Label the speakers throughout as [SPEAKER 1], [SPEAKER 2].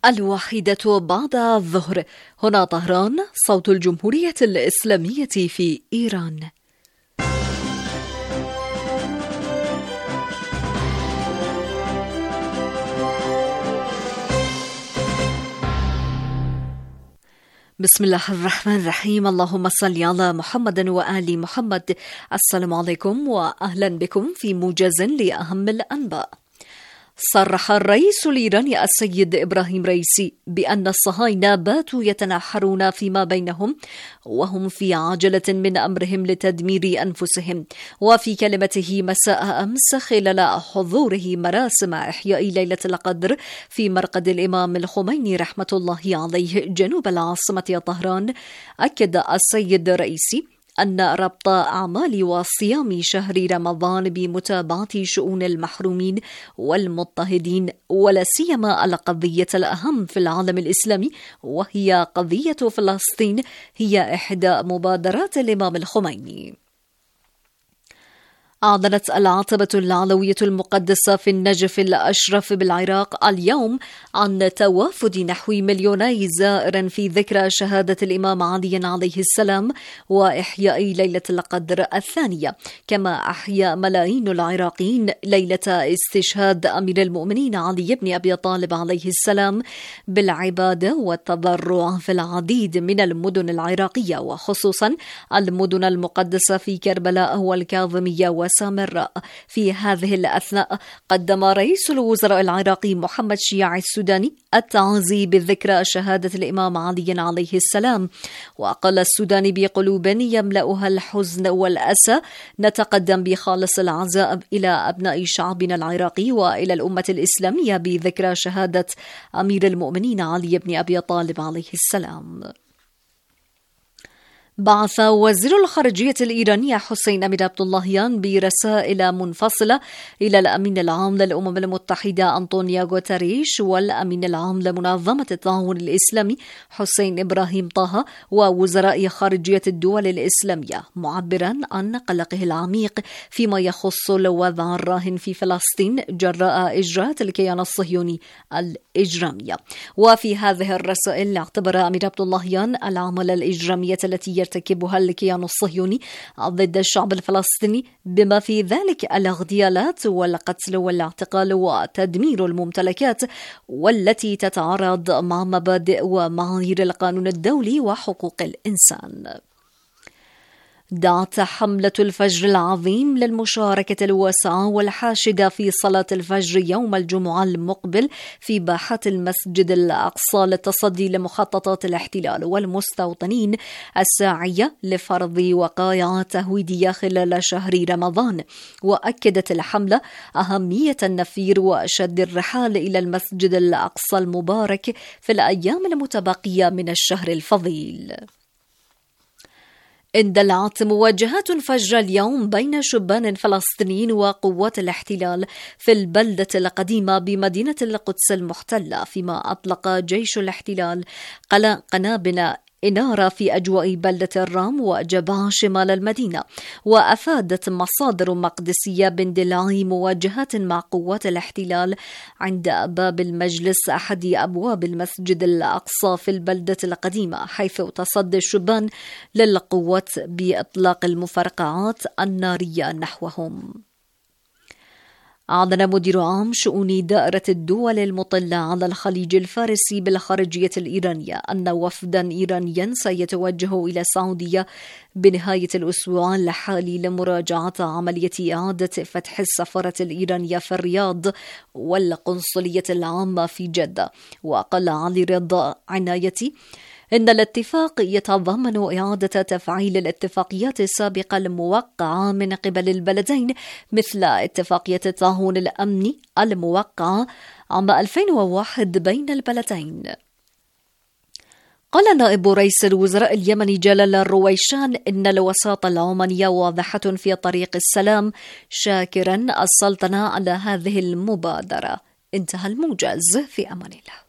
[SPEAKER 1] الواحدة بعد الظهر. هنا طهران، صوت الجمهورية الإسلامية في إيران. بسم الله الرحمن الرحيم. اللهم صل على محمد وآل محمد. السلام عليكم وأهلا بكم في موجز لأهم الأنباء. صرح الرئيس الإيراني السيد إبراهيم رئيسي بأن الصهاينة باتوا يتناحرون فيما بينهم وهم في عجلة من أمرهم لتدمير أنفسهم. وفي كلمته مساء أمس خلال حضوره مراسم إحياء ليلة القدر في مرقد الإمام الخميني رحمة الله عليه جنوب العاصمة طهران، أكد السيد رئيسي أن ربط أعمال وصيام شهر رمضان بمتابعة شؤون المحرومين والمضطهدين ولا سيما القضية الأهم في العالم الإسلامي وهي قضية فلسطين هي إحدى مبادرات الإمام الخميني. أعلنت العتبة العلوية المقدسة في النجف الأشرف بالعراق اليوم عن توافد نحو 2,000,000 زائر في ذكرى شهادة الإمام علي عليه السلام وإحياء ليلة القدر الثانية، كما أحيا ملايين العراقيين ليلة استشهاد أمير المؤمنين علي بن أبي طالب عليه السلام بالعبادة والتضرع في العديد من المدن العراقية، وخصوصا المدن المقدسة في كربلاء والكاظمية وسامراء. في هذه الأثناء قدم رئيس الوزراء العراقي محمد شياع السوداني التعازي بالذكرى شهادة الإمام علي عليه السلام، وقال السوداني بقلوب يملأها الحزن والأسى: نتقدم بخالص العزاء إلى أبناء شعبنا العراقي وإلى الأمة الإسلامية بذكرى شهادة أمير المؤمنين علي بن أبي طالب عليه السلام. بعث وزير الخارجية الإيراني حسين أمير عبداللهيان برسائل منفصلة إلى الأمين العام للأمم المتحدة أنطونيو غوتريش والأمين العام لمنظمة التعاون الإسلامي حسين إبراهيم طه ووزراء خارجية الدول الإسلامية، معبرا عن قلقه العميق فيما يخص الوضع الراهن في فلسطين جراء إجراءات الكيان الصهيوني الإجرامية. وفي هذه الرسائل اعتبر أمير عبداللهيان العمل الإجرامية التي يرتكبها الكيان الصهيوني ضد الشعب الفلسطيني بما في ذلك الاغتيالات والقتل والاعتقال وتدمير الممتلكات، والتي تتعارض مع مبادئ ومعايير القانون الدولي وحقوق الإنسان. دعت حملة الفجر العظيم للمشاركة الواسعة والحاشدة في صلاة الفجر يوم الجمعة المقبل في باحات المسجد الأقصى للتصدي لمخططات الاحتلال والمستوطنين الساعية لفرض وقائع تهويدية خلال شهر رمضان. وأكدت الحملة أهمية النفير وشد الرحال إلى المسجد الأقصى المبارك في الأيام المتبقية من الشهر الفضيل. اندلعت مواجهات فجر اليوم بين شبان فلسطينيين وقوات الاحتلال في البلدة القديمة بمدينة القدس المحتلة، فيما أطلق جيش الاحتلال قنابل إنارة في أجواء بلدة الرام وجبع شمال المدينة. وأفادت مصادر مقدسية باندلاع مواجهات مع قوات الاحتلال عند باب المجلس أحد أبواب المسجد الأقصى في البلدة القديمة، حيث تصدى الشبان للقوات بإطلاق المفرقعات النارية نحوهم. أعلن مدير عام شؤون دائرة الدول المطلة على الخليج الفارسي بالخارجية الإيرانية أن وفدا إيرانيا سيتوجه إلى السعودية بنهاية الأسبوع الحالي لمراجعة عملية إعادة فتح السفارة الإيرانية في الرياض والقنصلية العامة في جدة. وقال علي رضا عنايتي إن الاتفاق يتضمن إعادة تفعيل الاتفاقيات السابقة الموقعة من قبل البلدين، مثل اتفاقية التعاون الأمني الموقعة عام 2001 بين البلدين. قال نائب رئيس الوزراء اليمني جلال الرويشان إن الوساطة العمانية واضحة في طريق السلام، شاكرا السلطنة على هذه المبادرة. انتهى الموجز، في أمان الله.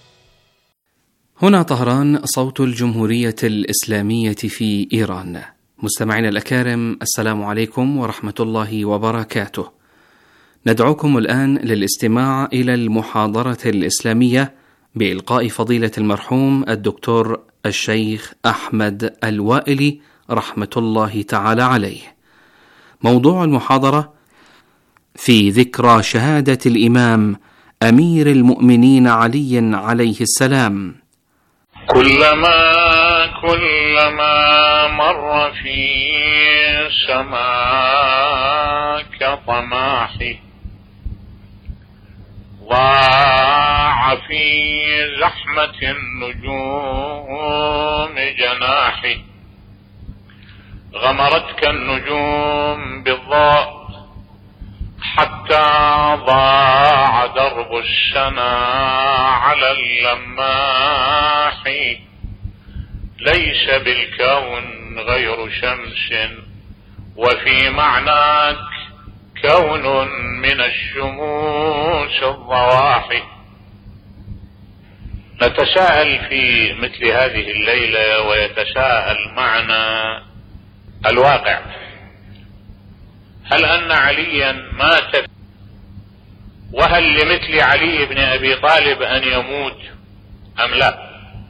[SPEAKER 2] هنا طهران، صوت الجمهورية الإسلامية في إيران. مستمعينا الأكارم، السلام عليكم ورحمة الله وبركاته. ندعوكم الآن للاستماع إلى المحاضرة الإسلامية بإلقاء فضيلة المرحوم الدكتور الشيخ أحمد الوائلي رحمة الله تعالى عليه. موضوع المحاضرة في ذكرى شهادة الإمام أمير المؤمنين علي عليه السلام.
[SPEAKER 3] كلما مر في سماك طماحي ضاع في زحمة النجوم جناحي غمرتك النجوم بالضوء حتى ضاع درب السنا على اللماح ليس بالكون غير شمس وفي معناك كون من الشموس الضواحي. نتساءل في مثل هذه الليلة ويتساءل معنا الواقع: هل أن عليا مات؟ وهل لمثل علي بن أبي طالب أن يموت أم لا؟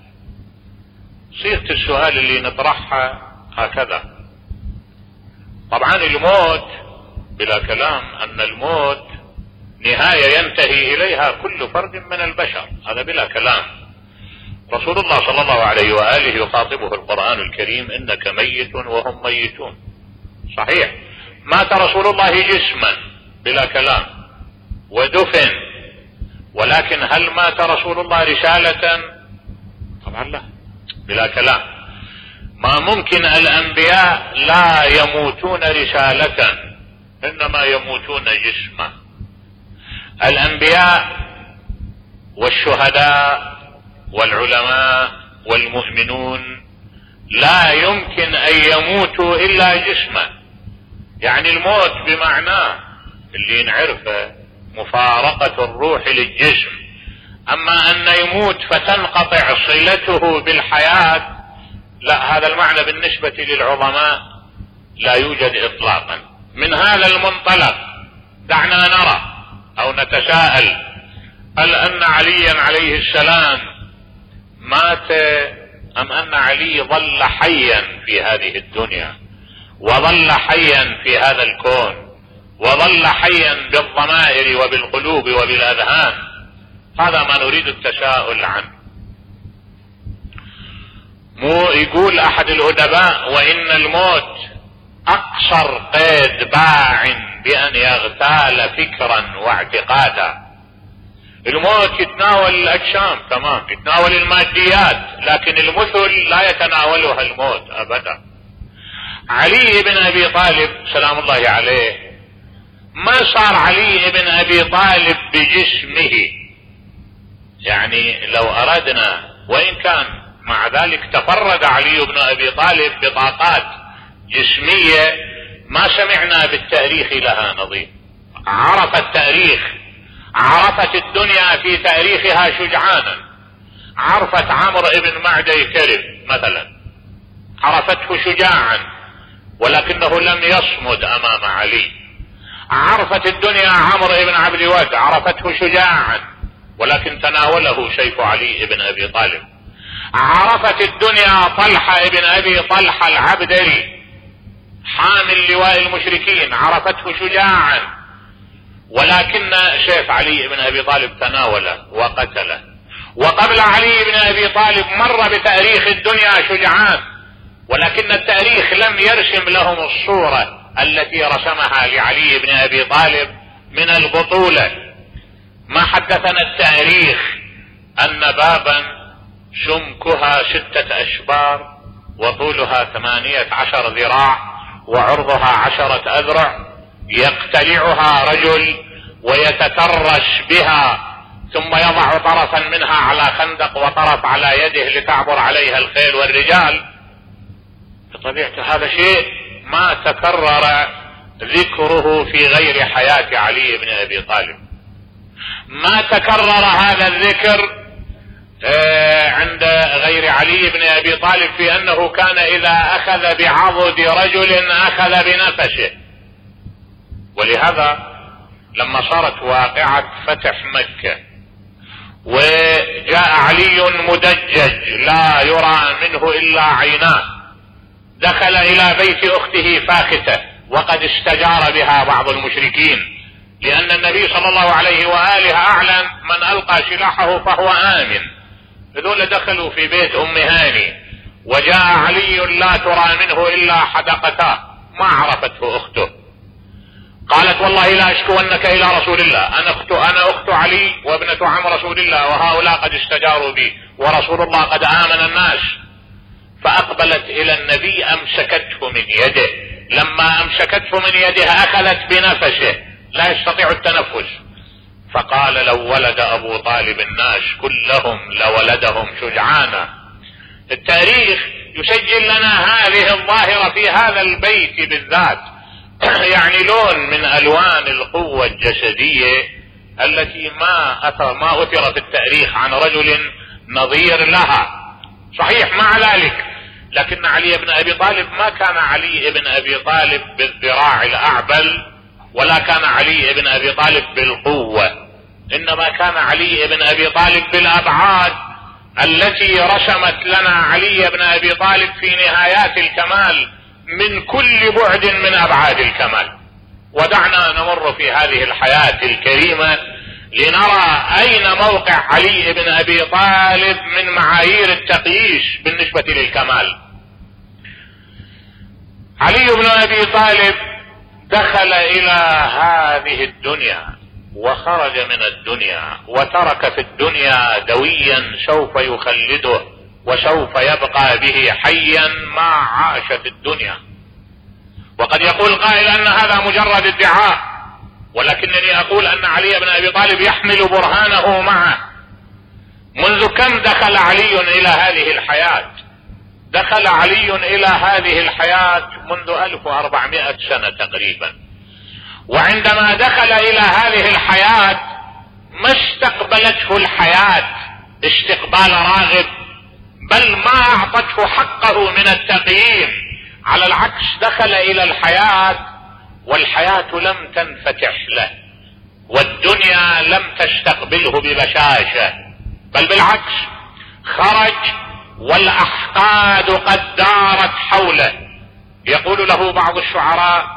[SPEAKER 3] صيغة السؤال اللي نطرحها هكذا. طبعا الموت بلا كلام أن الموت نهاية ينتهي إليها كل فرد من البشر، هذا بلا كلام. رسول الله صلى الله عليه وآله يخاطبه القرآن الكريم: إنك ميت وهم ميتون. صحيح مات رسول الله جسما بلا كلام ودفن، ولكن هل مات رسول الله رسالة؟ طبعا لا، بلا كلام. ما ممكن الأنبياء لا يموتون رسالة، إنما يموتون جسما. الأنبياء والشهداء والعلماء والمؤمنون لا يمكن أن يموتوا إلا جسما، يعني الموت بمعناه اللي نعرفه مفارقة الروح للجسم. أما أن يموت فتنقطع صلته بالحياة، لا، هذا المعنى بالنسبة للعظماء لا يوجد إطلاقا. من هذا المنطلق دعنا نرى أو نتساءل: هل أن عليا عليه السلام مات أم أن علي ظل حيا في هذه الدنيا وظل حيا في هذا الكون وظل حيا بالضمائر وبالقلوب وبالأذهان؟ هذا ما نريد التساؤل عنه. يقول أحد الأدباء: وإن الموت أقصر قيد باع بأن يغتال فكرا واعتقادا. الموت يتناول الأجسام تمام، يتناول الماديات، لكن المثل لا يتناولها الموت أبدا. علي بن أبي طالب سلام الله عليه ما صار علي بن أبي طالب بجسمه، يعني لو أردنا، وإن كان مع ذلك تفرد علي بن أبي طالب بطاقات جسمية ما سمعنا بالتاريخ لها نظير. عرف التاريخ، عرفت الدنيا في تاريخها شجعانا، عرفت عمرو بن معدي كرب مثلا، عرفته شجاعا ولكنه لم يصمد أمام علي. عرفت الدنيا عمرو بن عبد الود، عرفته شجاعا ولكن تناوله سيف علي بن أبي طالب. عرفت الدنيا طلحة بن أبي طلحة العبدري حامل لواء المشركين، عرفته شجاعا ولكن سيف علي بن أبي طالب تناوله وقتله. وقبل علي بن أبي طالب مر بتاريخ الدنيا شجعان، ولكن التاريخ لم يرسم لهم الصورة التي رسمها لعلي بن أبي طالب من البطولة. ما حدثنا التاريخ أن بابا سمكها 6 أشبار وطولها 18 ذراع وعرضها 10 أذرع يقتلعها رجل ويتترس بها، ثم يضع طرفا منها على خندق وطرف على يده لتعبر عليها الخيل والرجال. بطبيعة هذا شيء ما تكرر ذكره في غير حياة علي بن أبي طالب. ما تكرر هذا الذكر عند غير علي بن أبي طالب في أنه كان إذا أخذ بعضد رجل أخذ بنفسه. ولهذا لما صارت واقعة فتح مكة وجاء علي مدجج لا يرى منه إلا عيناه، دخل إلى بيت أخته فاختة وقد استجار بها بعض المشركين، لأن النبي صلى الله عليه وآله أعلن من ألقى سلاحه فهو آمن. هذول دخلوا في بيت أم هاني وجاء علي لا ترى منه إلا حدقتاه، ما عرفته أخته. قالت والله لا أشكونك إلى رسول الله، أنا أخت علي وابنة عم رسول الله، وهؤلاء قد استجاروا بي ورسول الله قد آمن الناس. فأقبلت إلى النبي أمسكته من يده، لما أمسكته من يده أخذت بنفسه لا يستطيع التنفس، فقال لو ولد أبو طالب الناس كلهم لولدهم شجعانا. التاريخ يسجل لنا هذه الظاهرة في هذا البيت بالذات، يعني لون من ألوان القوة الجسدية التي ما أثر في التاريخ عن رجل نظير لها. صحيح مع ذلك لكن علي بن أبي طالب ما كان علي بن أبي طالب بالذراع الأعبل، ولا كان علي بن أبي طالب بالقوة، إنما كان علي بن أبي طالب بالأبعاد التي رسمت لنا علي بن أبي طالب في نهايات الكمال من كل بعد من أبعاد الكمال. ودعنا نمر في هذه الحياة الكريمة لنرى أين موقع علي بن أبي طالب من معايير التقييس بالنسبة للكمال. علي بن أبي طالب دخل إلى هذه الدنيا وخرج من الدنيا، وترك في الدنيا دويا سوف يخلده وسوف يبقى به حيا ما عاش في الدنيا. وقد يقول قائل أن هذا مجرد ادعاء، ولكنني أقول أن علي بن أبي طالب يحمل برهانه معه. منذ كم دخل علي إلى هذه الحياة؟ دخل علي إلى هذه الحياة منذ 1400 سنة تقريبا. وعندما دخل إلى هذه الحياة ما استقبلته الحياة استقبال راغب، بل ما أعطته حقه من التقييم. على العكس دخل إلى الحياة والحياة لم تنفتح له، والدنيا لم تستقبله ببشاشة، بل بالعكس خرج والأحقاد قد دارت حوله. يقول له بعض الشعراء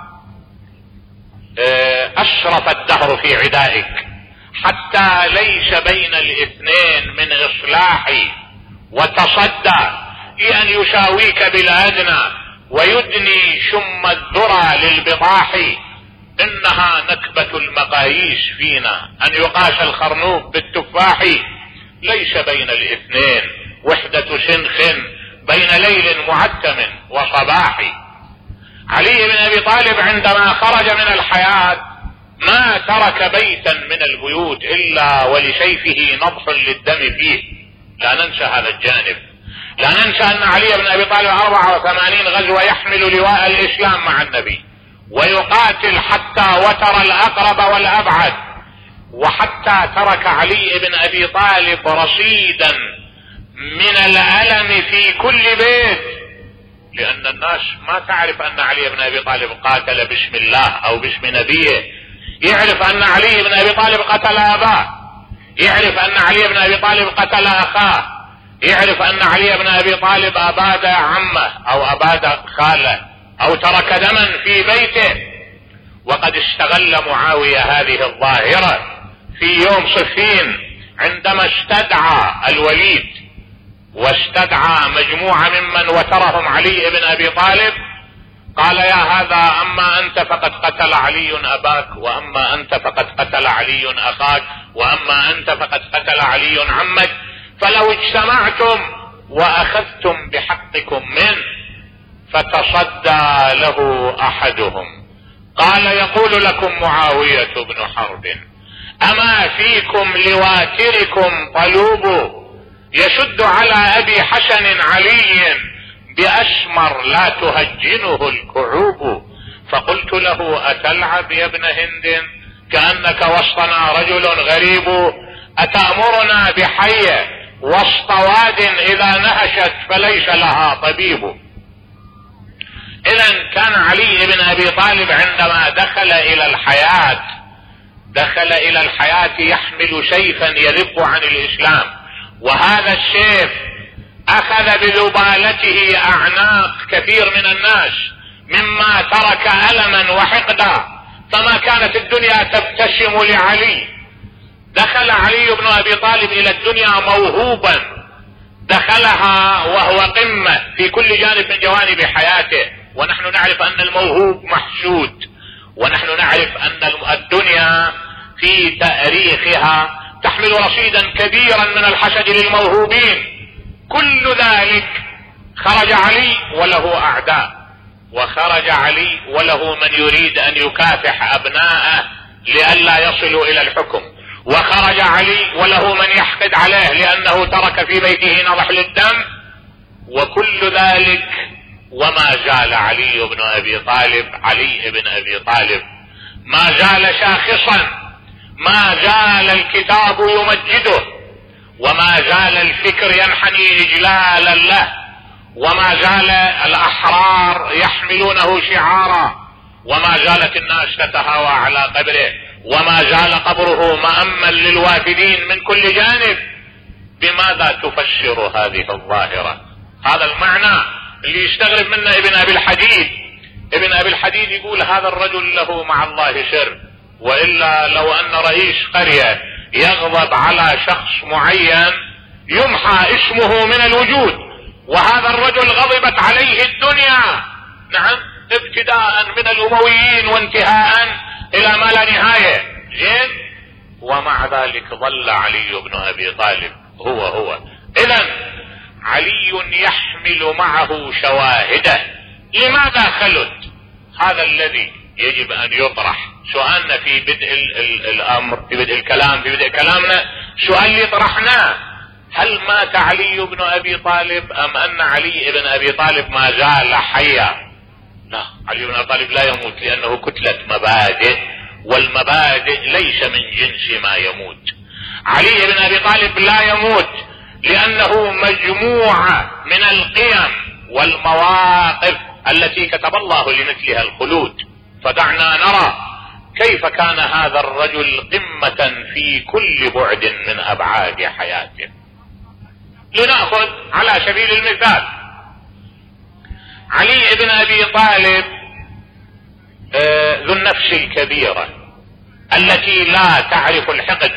[SPEAKER 3] أشرف الدهر في عدائك حتى ليس بين الاثنين من إصلاحي، وتصدى لأن يساويك بالأدنى ويدني شم الذرى للبطاح. إنها نكبة المقاييس فينا أن يقاس الخرنوب بالتفاح، ليس بين الاثنين وحدة سنخ بين ليل معتم وصباح. علي بن أبي طالب عندما خرج من الحياة ما ترك بيتا من البيوت إلا ولسيفه نضح للدم فيه. لا ننسى هذا الجانب، لا ننسى أن علي بن أبي طالب 84 غزوة يحمل لواء الإسلام مع النبي ويقاتل حتى وتر الأقرب والأبعد، وحتى ترك علي بن أبي طالب رصيدا من الألم في كل بيت، لأن الناس ما تعرف أن علي بن أبي طالب قاتل باسم الله أو باسم نبيه. يعرف أن علي بن أبي طالب قتل أباه، يعرف أن علي بن أبي طالب قتل أخاه، يعرف أن علي بن أبي طالب أباد عمه أو أباد خاله أو ترك دما في بيته. وقد استغل معاوية هذه الظاهرة في يوم صفين عندما استدعى الوليد واستدعى مجموعة ممن وترهم علي بن أبي طالب. قال يا هذا أما أنت فقد قتل علي أباك، وأما أنت فقد قتل علي أخاك، وأما أنت فقد قتل علي عمك، فلو اجتمعتم وأخذتم بحقكم منه فتصدى له أحدهم. قال يقول لكم معاوية بن حرب أما فيكم لواتركم طلوب يشد على أبي حسن علي بأشمر لا تهجنه الكعوب. فقلت له أتلعب يا ابن هند كأنك وسطنا رجل غريب، أتأمرنا بحية وسط واد إذا نهشت فليس لها طبيب. إذن كان علي بن أبي طالب عندما دخل إلى الحياة يحمل سيفا يذب عن الإسلام، وهذا السيف أخذ بذبالته أعناق كثير من الناس مما ترك ألما وحقدا، فما كانت الدنيا تبتسم لعلي. دخل علي بن أبي طالب إلى الدنيا موهوبا، دخلها وهو قمة في كل جانب من جوانب حياته، ونحن نعرف أن الموهوب محسود، ونحن نعرف أن الدنيا في تاريخها تحمل رصيدا كبيرا من الحسد للموهوبين. كل ذلك خرج علي وله أعداء، وخرج علي وله من يريد أن يكافح أبناءه لئلا يصلوا إلى الحكم، وخرج علي وله من يحقد عليه لأنه ترك في بيته نضح للدم، وكل ذلك وما زال علي بن أبي طالب ما زال شاخصا، ما زال الكتاب يمجده، وما زال الفكر ينحني إجلالا له، وما زال الأحرار يحملونه شعارا، وما زالت الناس تتهاوى على قبره، وما زال قبره مأمن للوافدين من كل جانب. بماذا تفسر هذه الظاهرة؟ هذا المعنى اللي يستغرب منه ابن أبي الحديد يقول هذا الرجل له مع الله سر، وإلا لو أن رئيس قرية يغضب على شخص معين يمحى اسمه من الوجود، وهذا الرجل غضبت عليه الدنيا، نعم، ابتداء من الأمويين وانتهاء إلى ما لا نهاية، زين، ومع ذلك ظل علي بن أبي طالب هو. إذن علي يحمل معه شواهده. لماذا خلد؟ هذا الذي يجب أن يطرح. سؤالنا في بدء الأمر، في بدء الكلام، في بدء كلامنا، سؤال اللي طرحناه: هل مات علي بن أبي طالب أم أن علي بن أبي طالب ما زال حيا؟ لا، علي بن أبي طالب لا يموت، لأنه كتلة مبادئ، والمبادئ ليس من جنس ما يموت. علي بن أبي طالب لا يموت لأنه مجموعة من القيم والمواقف التي كتب الله لمثلها الخلود. فدعنا نرى كيف كان هذا الرجل قمة في كل بعد من أبعاد حياته. لنأخذ على سبيل المثال علي بن أبي طالب ذو النفس الكبيرة التي لا تعرف الحقد.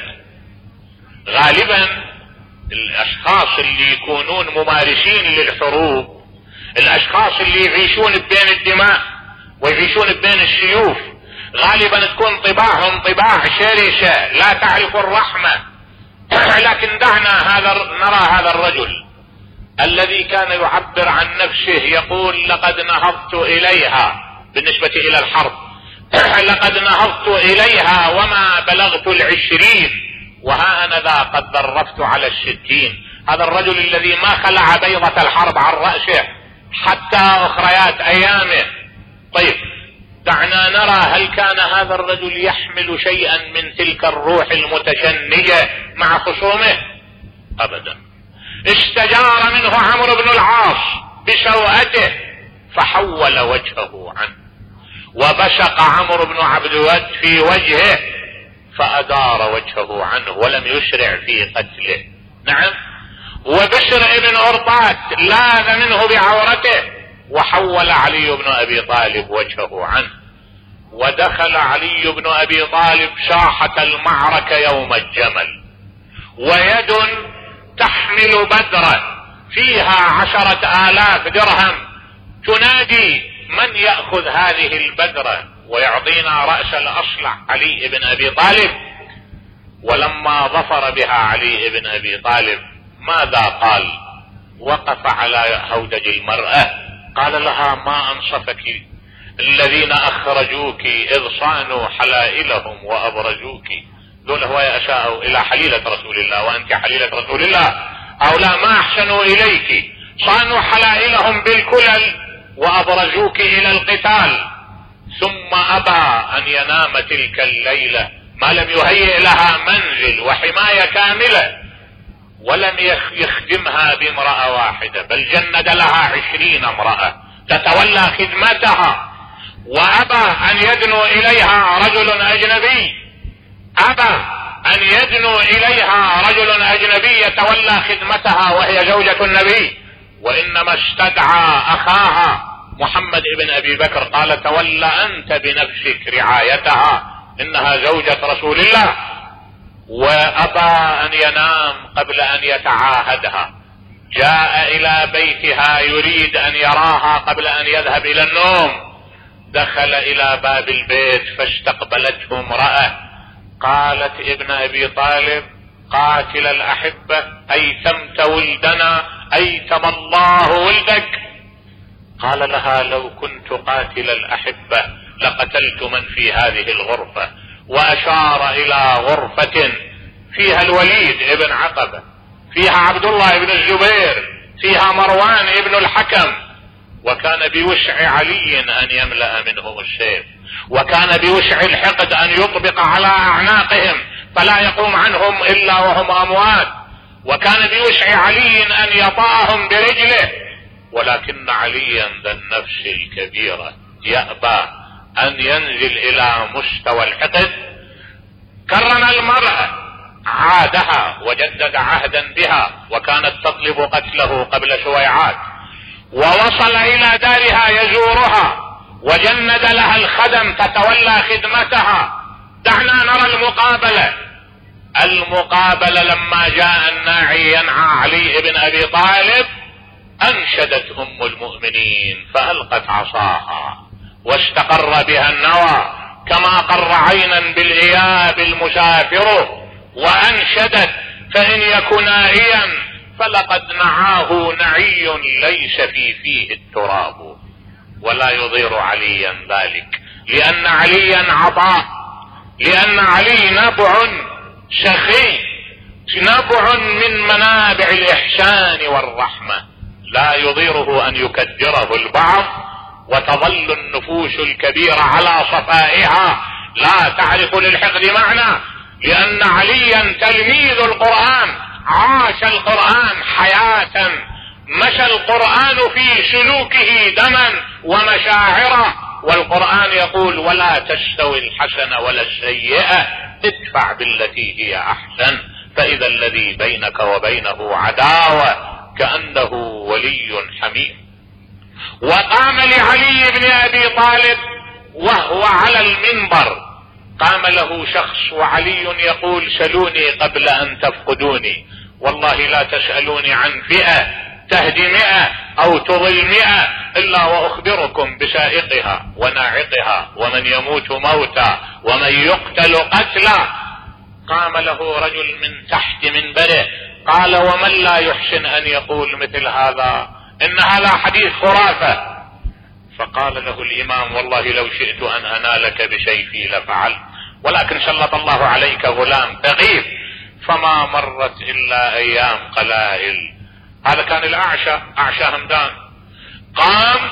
[SPEAKER 3] غالبا الأشخاص اللي يكونون ممارسين للحروب، الأشخاص اللي يعيشون بين الدماء ويعيشون بين السيوف، غالبا تكون طباعهم طباع شرسة لا تعرف الرحمة. لكن دعنا نرى هذا الرجل الذي كان يعبر عن نفسه، يقول: لقد نهضت إليها، بالنسبة إلى الحرب، لقد نهضت إليها وما بلغت 20، وها أنا ذا قد درفت على 60. هذا الرجل الذي ما خلع بيضة الحرب عن رأسه حتى أخريات أيامه. طيب، دعنا نرى هل كان هذا الرجل يحمل شيئا من تلك الروح المتشنجة مع خصومه؟ أبدا. استجار منه عمرو بن العاص بسوءته فحول وجهه عنه، وبشق عمرو بن عبد ود في وجهه فأدار وجهه عنه ولم يسرع في قتله. نعم. وبشر ابن أرطات لاذ منه بعورته وحول علي بن أبي طالب وجهه عنه. ودخل علي بن أبي طالب ساحة المعركة يوم الجمل ويد تحمل بدرة فيها 10,000 درهم تنادي: من يأخذ هذه البدرة ويعطينا رأس الأصلع علي بن أبي طالب؟ ولما ظفر بها علي بن أبي طالب ماذا قال؟ وقف على هودج المرأة قال لها: ما أنصفك الذين أخرجوك إذ صانوا حلائلهم وأبرجوك. دول هو أشاءوا إلى حليلة رسول الله وأنت حليلة رسول الله، أو لا ما أحسنوا إليك، صانوا حلائلهم بالكلل وأبرجوك إلى القتال، ثم أبى أن ينام تلك الليلة ما لم يهيئ لها منزل وحماية كاملة. ولم يخدمها بامرأة واحدة، بل جند لها 20 امرأة تتولى خدمتها، وأبى أن يدنو إليها رجل أجنبي، أبى أن يدنو إليها رجل أجنبي يتولى خدمتها وهي زوجة النبي، وإنما استدعى أخاها محمد بن أبي بكر قال تولى أنت بنفسك رعايتها، إنها زوجة رسول الله. وأبى أن ينام قبل أن يتعاهدها، جاء إلى بيتها يريد أن يراها قبل أن يذهب إلى النوم، دخل إلى باب البيت فاستقبلته امرأة قالت ابن أبي طالب قاتل الأحبة أيتمت ولدنا أيتم الله ولدك. قال لها لو كنت قاتل الأحبة لقتلت من في هذه الغرفة، وأشار إلى غرفة فيها الوليد ابن عقبة، فيها عبد الله بن الزبير، فيها مروان ابن الحكم، وكان بوسع علي أن يملأ منهم السيف، وكان بوسع الحقد أن يطبق على أعناقهم فلا يقوم عنهم إلا وهم أموات، وكان بوسع علي أن يطأهم برجله، ولكن عليا ذا النفس الكبيرة يأبى أن ينزل إلى مستوى الحقد. كرم المرأة، عادها وجدد عهدا بها، وكانت تطلب قتله قبل شويعات، ووصل إلى دارها يزورها وجند لها الخدم تتولى خدمتها. دعنا نرى المقابلة لما جاء الناعي ينعى علي بن أبي طالب أنشدت أم المؤمنين فألقت عصاها واستقر بها النوى كما قر عينا بالإياب المسافر، وأنشدت فإن يكن نائيا فلقد نعاه نعي ليس فيه التراب، ولا يضير عليا ذلك، لأن عليا عطاء، لأن علي نبع سخي، نبع من منابع الإحسان والرحمة، لا يضيره أن يكدره البعض وتظل النفوس الكبيرة على صفائها لا تعرف للحقد معنى، لأن عليا تلميذ القرآن، عاش القرآن حياة، مشى القرآن في سلوكه دما ومشاعرا، والقرآن يقول ولا تستوي الحسنة ولا السيئة ادفع بالتي هي أحسن فإذا الذي بينك وبينه عداوة كأنه ولي حميم. وقام لعلي بن أبي طالب وهو على المنبر، قام له شخص وعلي يقول سلوني قبل أن تفقدوني، والله لا تسألوني عن فئة تهدي 100 أو تضل 100 إلا وأخبركم بسائقها وناعقها ومن يموت موتا ومن يقتل قتلا. قام له رجل من تحت منبره قال ومن لا يحسن أن يقول مثل هذا، إن هذا حديث خرافة. فقال له الإمام والله لو شئت أن أنالك بسيفي لفعلت، ولكن سلط الله عليك غلام ثقيف. فما مرت إلا أيام قلائل، هذا كان أعشى همدان، قام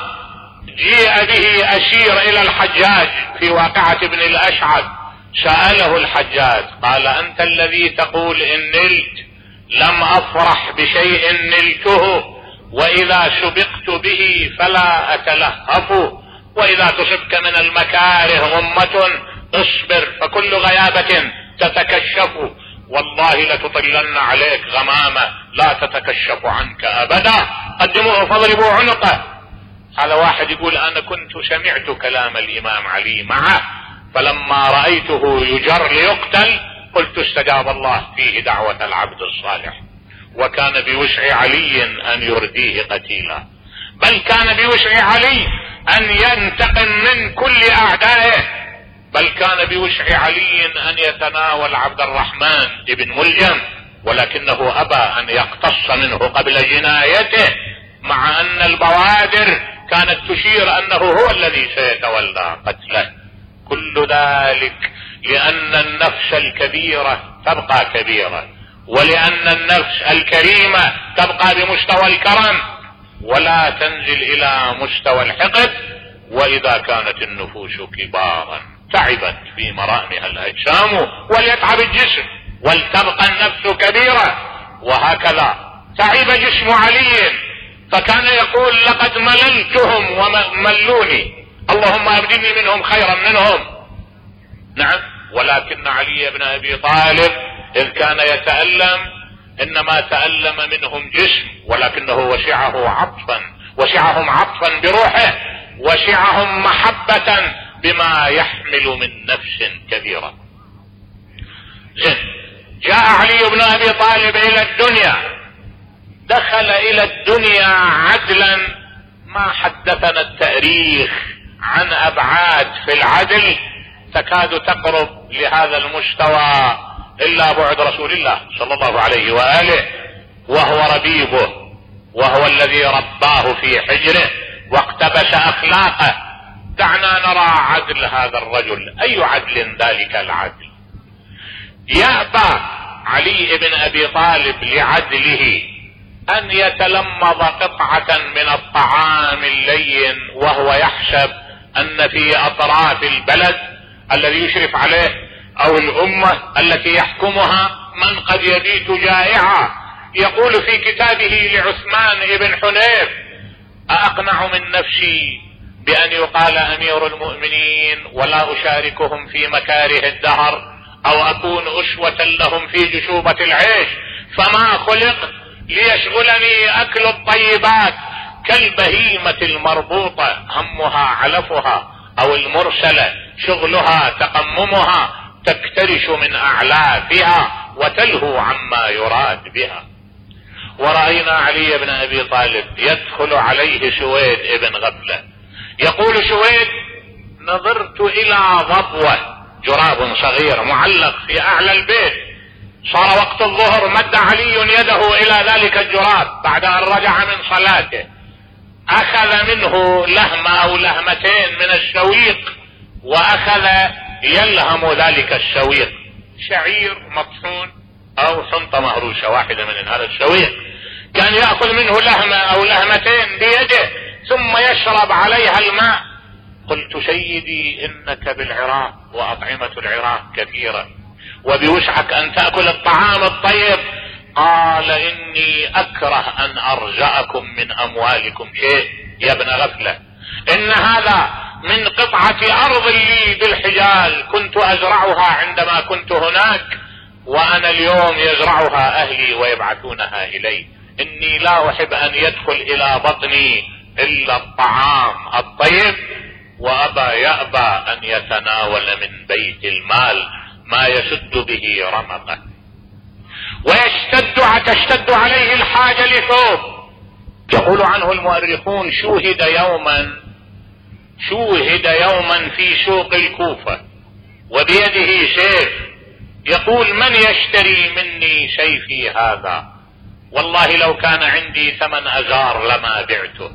[SPEAKER 3] جيء به أسير إلى الحجاج في واقعة ابن الأشعث، سأله الحجاج قال أنت الذي تقول إن نلت لم أفرح بشيء نلته، وإذا سبقت به فلا أتلهف، وإذا تصبك من المكاره غمة اصبر فكل غيابة تتكشف، والله لتطلن عليك غمامة لا تتكشف عنك أبدا، قدموه فاضربوا عنقه. هذا واحد يقول أنا كنت سمعت كلام الإمام علي معه، فلما رأيته يجر ليقتل قلت استجاب الله فيه دعوة العبد الصالح، وكان بوسع علي أن يرديه قتيلا، بل كان بوسع علي أن ينتقم من كل أعدائه، بل كان بوسع علي أن يتناول عبد الرحمن بن ملجم، ولكنه أبى أن يقتص منه قبل جنايته، مع أن البوادر كانت تشير أنه هو الذي سيتولى قتله. كل ذلك لأن النفس الكبيرة تبقى كبيرة، ولأن النفس الكريمة تبقى بمستوى الكرم ولا تنزل إلى مستوى الحقد. وإذا كانت النفوس كبارا تعبت في مرامها الأجسام وليتعب الجسم، ولتبقى النفس كبيرة وهكذا. تعب جسم علي فكان يقول لقد مللتهم وملوني، اللهم ابدلني منهم خيرا منهم. نعم، ولكن علي بن ابي طالب اذ كان يتألم انما تألم منهم جسم، ولكنه وسعهم عطفا بروحه، وسعهم محبة بما يحمل من نفس كبيرة. جاء علي بن ابي طالب الى الدنيا، دخل الى الدنيا عدلا ما حدثنا التاريخ عن ابعاد في العدل تكاد تقرب لهذا المستوى الا بعد رسول الله صلى الله عليه واله، وهو ربيبه، وهو الذي رباه في حجره واقتبس اخلاقه. دعنا نرى عدل هذا الرجل، اي عدل ذلك العدل. يأبى علي بن ابي طالب لعدله ان يتلمض قطعة من الطعام اللين وهو يحسب ان في اطراف البلد الذي يشرف عليه او الامة التي يحكمها من قد يبيت جائعا. يقول في كتابه لعثمان بن حنيف: أأقنع من نفسي بأن يقال أمير المؤمنين ولا أشاركهم في مكاره الدهر، أو أكون أسوة لهم في جشوبة العيش، فما خلقت ليشغلني أكل الطيبات كالبهيمة المربوطة همها علفها، أو المرسلة شغلها تقممها تكترش من أعلافها وتلهو عما يراد بها. ورأينا علي بن ابي طالب يدخل عليه سويد ابن غفلة، يقول سويد: نظرت الى ضبوة، جراب صغير معلق في اعلى البيت، صار وقت الظهر، مد علي يده الى ذلك الجراب بعد ان رجع من صلاته، اخذ منه لهمة او لهمتين من الشويق واخذ يلهم ذلك الشويق، شعير مطحون او حنطة مهروسة واحدة من هذا الشويق، كان يأخذ منه لهمة او لهمتين بيده ثم يشرب عليها الماء. قلت: سيدي انك بالعراق واطعمة العراق كثيرة وبوسعك ان تأكل الطعام الطيب. قال: اني اكره ان ارزقكم من اموالكم شيء يا ابن غفلة، ان هذا من قطعة ارض لي بالحجاز كنت ازرعها عندما كنت هناك، وانا اليوم يزرعها اهلي ويبعثونها الي. اني لا احب ان يدخل الى بطني الا الطعام الطيب، يأبى ان يتناول من بيت المال ما يسد به رمقه، تشتد عليه الحاجة لثوب. يقول عنه المؤرخون: شوهد يوما في سوق الكوفة وبيده سيف، يقول: من يشتري مني سيفي هذا؟ والله لو كان عندي 8 أزار لما بعته.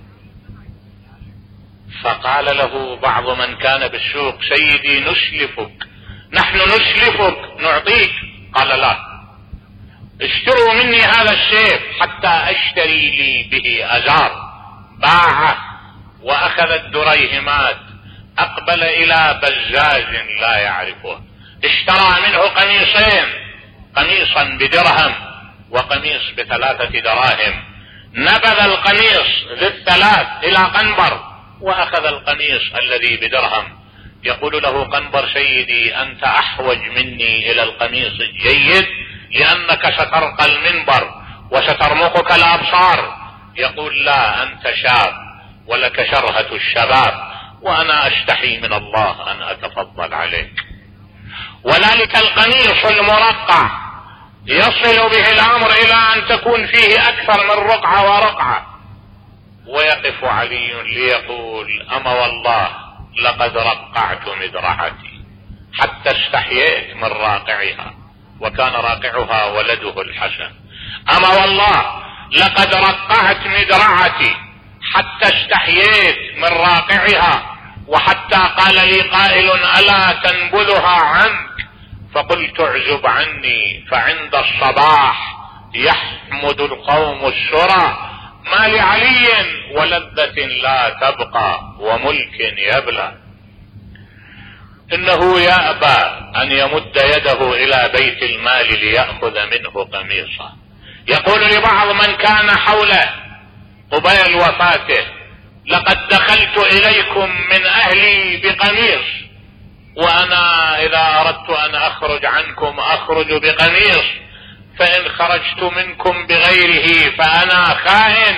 [SPEAKER 3] فقال له بعض من كان بالسوق: سيدي نحن نسلفك نعطيك. قال: لا، اشتروا مني هذا السيف حتى اشتري لي به أزار. باعه واخذ الدريهمات، اقبل الى بزاز لا يعرفه، اشترى منه قميصين، قميصا بدرهم وقميص ب3 دراهم، نبذ القميص ذي3 الى قنبر واخذ القميص الذي بدرهم. يقول له قنبر: سيدي انت احوج مني الى القميص الجيد لانك سترقى المنبر وسترمقك الابصار. يقول: لا، انت شاب ولك شرهة الشباب، وانا استحي من الله ان اتفضل عليك. وذلك القميص المرقع يصل به الامر الى ان تكون فيه اكثر من رقعة ورقعة. ويقف علي ليقول: اما والله لقد رقعت مدرعتي حتى استحييت من راقعها، وكان راقعها ولده الحسن. اما والله لقد رقعت مدرعتي حتى استحييت من راقعها، وحتى قال لي قائل: ألا تنبذها عنك؟ فقلت: اعزب عني، فعند الصباح يحمد القوم السرى، ما لعلي ولذة لا تبقى وملك يبلى. انه يأبى ان يمد يده الى بيت المال ليأخذ منه قميصه، يقول لبعض من كان حوله قبيل وفاته: لقد دخلت إليكم من أهلي بقميص، وأنا إذا أردت أن أخرج عنكم أخرج بقميص، فإن خرجت منكم بغيره فأنا خائن.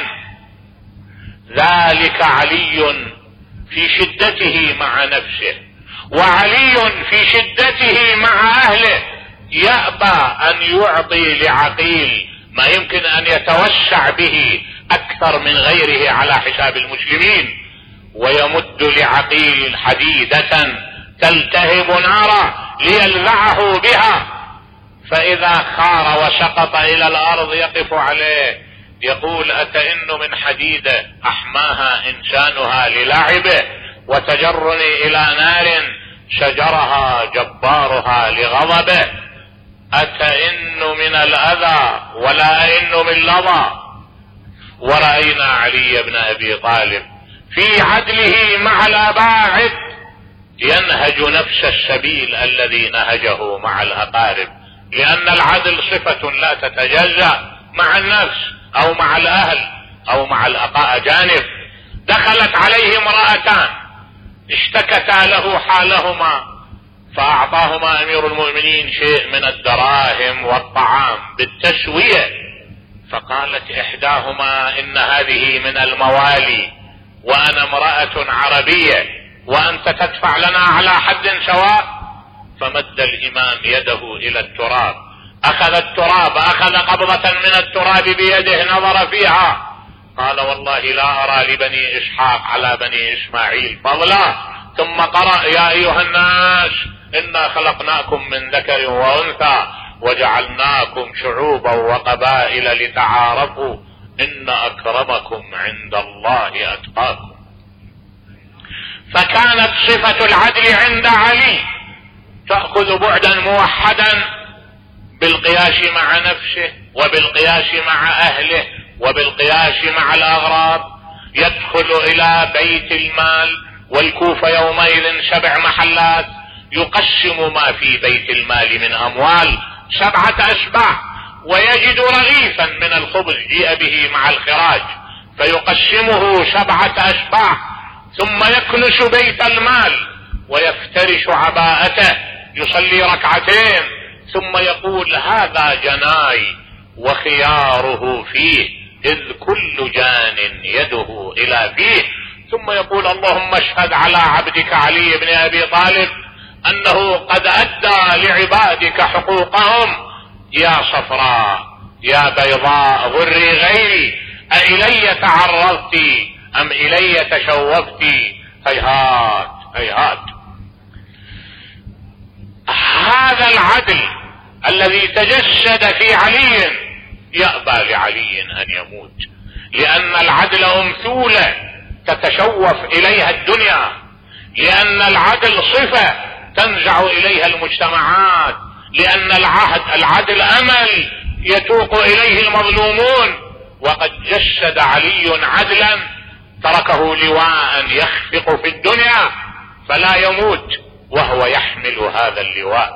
[SPEAKER 3] ذلك علي في شدته مع نفسه، وعلي في شدته مع أهله يأبى أن يعطي لعقيل ما يمكن أن يتوسع به أكثر من غيره على حساب المسلمين، ويمد لعقيل حديدة تلتهب نارا ليلذعه بها، فإذا خار وسقط إلى الأرض يقف عليه يقول: أتئن من حديدة أحماها إنسانها للعبه، وتجرني إلى نار شجرها جبارها لغضبه. أتئن من الأذى ولا أئن من لظى. ورأينا علي بن أبي طالب في عدله مع الأباعد ينهج نفس السبيل الذي نهجه مع الأقارب، لأن العدل صفة لا تتجزأ مع النفس أو مع الأهل أو مع الأجانب. دخلت عليه امرأتان اشتكتا له حالهما، فأعطاهما أمير المؤمنين شيء من الدراهم والطعام بالتسوية، فقالت إحداهما: إن هذه من الموالي وأنا امرأة عربية وأنت تدفع لنا على حد سواء. فمد الإمام يده إلى التراب، أخذ التراب، أخذ قبضة من التراب بيده، نظر فيها، قال: والله لا أرى لبني إسحاق على بني إسماعيل فضلا. ثم قرأ: يا أيها الناس إنا خلقناكم من ذكر وأنثى وجعلناكم شعوبا وقبائل لتعارفوا إن أكرمكم عند الله أتقاكم. فكانت صفة العدل عند علي تأخذ بعدا موحدا بالقياس مع نفسه وبالقياس مع أهله وبالقياس مع الأغراض. يدخل إلى بيت المال، والكوفة يومئذ 7 محلات، يقسم ما في بيت المال من أموال 7 أشباع، ويجد رغيفا من الخبز جيء به مع الخراج فيقسمه 7 أشباع، ثم يكنس بيت المال ويفترش عباءته، يصلي 2 ركعتين، ثم يقول: هذا جناي وخياره فيه، إذ كل جان يده إلى فيه. ثم يقول: اللهم اشهد على عبدك علي بن أبي طالب أنه قد أدى لعبادك حقوقهم. يا صفراء يا بيضاء غري غيري، أإلي تعرضت أم إلي تشوفت؟ هيهات هيهات. هذا العدل الذي تجسد في علي يأبى لعلي أن يموت، لأن العدل أمثولة تتشوف إليها الدنيا، لأن العدل صفة تنزع إليها المجتمعات، لأن العدل أمل يتوق إليه المظلومون. وقد جسد علي عدلا تركه لواء يخفق في الدنيا فلا يموت وهو يحمل هذا اللواء.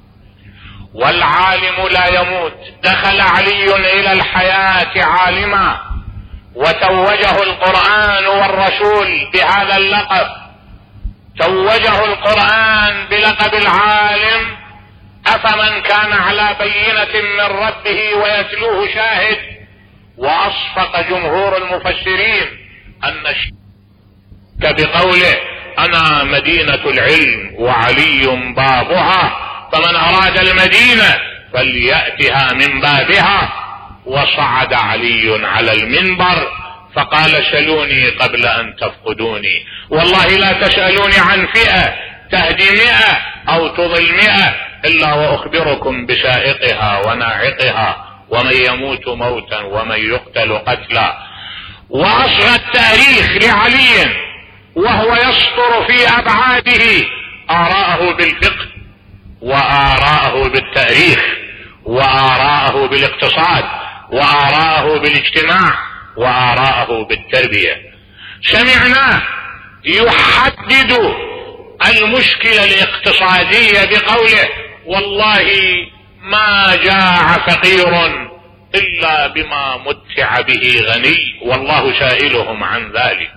[SPEAKER 3] والعالم لا يموت. دخل علي إلى الحياة عالما، وتوجه القرآن والرسول بهذا اللقب، توجه القرآن بلقب العالم. أفمن كان على بينة من ربه ويتلوه شاهد. وأصفق جمهور المفسرين أن بقوله: أنا مدينة العلم وعلي بابها، فمن أراد المدينة فليأتها من بابها. وصعد علي على المنبر فقال: سلوني قبل أن تفقدوني، والله لا تسألوني عن فئة تهدي 100 أو تضل 100 إلا وأخبركم بسائقها وناعقها، ومن يموت موتا ومن يقتل قتلا. وأصغى التاريخ لعلي وهو يسطر في أبعاده آراءه بالفقه، وآراءه بالتاريخ، وآراءه بالاقتصاد، وآراءه بالاجتماع، وآراءه بالتربية. سمعناه يحدد المشكلة الاقتصادية بقوله: والله ما جاع فقير إلا بما متع به غني، والله سائلهم عن ذلك.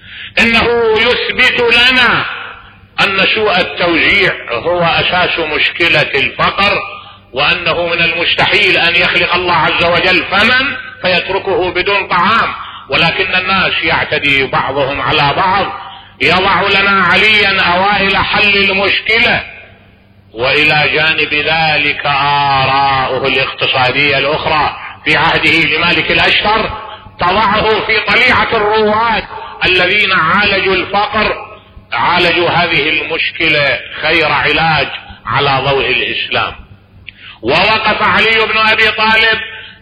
[SPEAKER 3] إنه يثبت لنا أن سوء التوزيع هو أساس مشكلة الفقر، وأنه من المستحيل أن يخلق الله عز وجل فمن فيتركه بدون طعام، ولكن الناس يعتدي بعضهم على بعض. يضع لنا عليا أوائل حل المشكلة، وإلى جانب ذلك آراؤه الاقتصادية الأخرى في عهده لمالك الأشتر تضعه في طليعة الرواد الذين عالجوا الفقر، عالجوا هذه المشكلة خير علاج على ضوء الإسلام. ووقف علي بن أبي طالب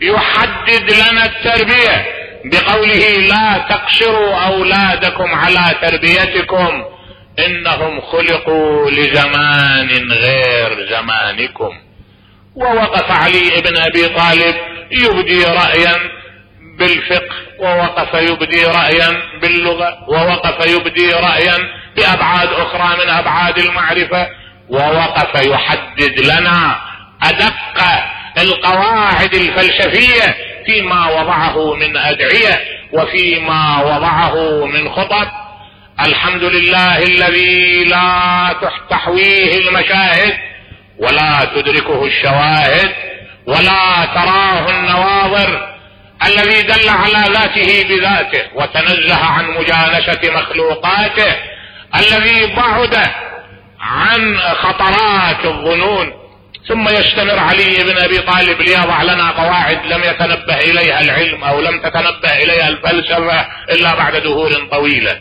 [SPEAKER 3] يحدد لنا التربية بقوله: لا تقصروا أولادكم على تربيتكم، إنهم خلقوا لزمان غير زمانكم. ووقف علي بن أبي طالب يبدي رأيا بالفقه، ووقف يبدي رأيا باللغة، ووقف يبدي رأيا بأبعاد أخرى من أبعاد المعرفة، ووقف يحدد لنا أدق القواعد الفلسفية فيما وضعه من أدعية وفيما وضعه من خطب. الحمد لله الذي لا تحويه المشاهد ولا تدركه الشواهد ولا تراه النواظر، الذي دل على ذاته بذاته وتنزه عن مجانسة مخلوقاته، الذي بعد عن خطرات الظنون. ثم يستمر علي بن أبي طالب ليضع لنا قواعد لم يتنبه إليها العلم أو لم تتنبه إليها الفلسفة إلا بعد دهور طويلة.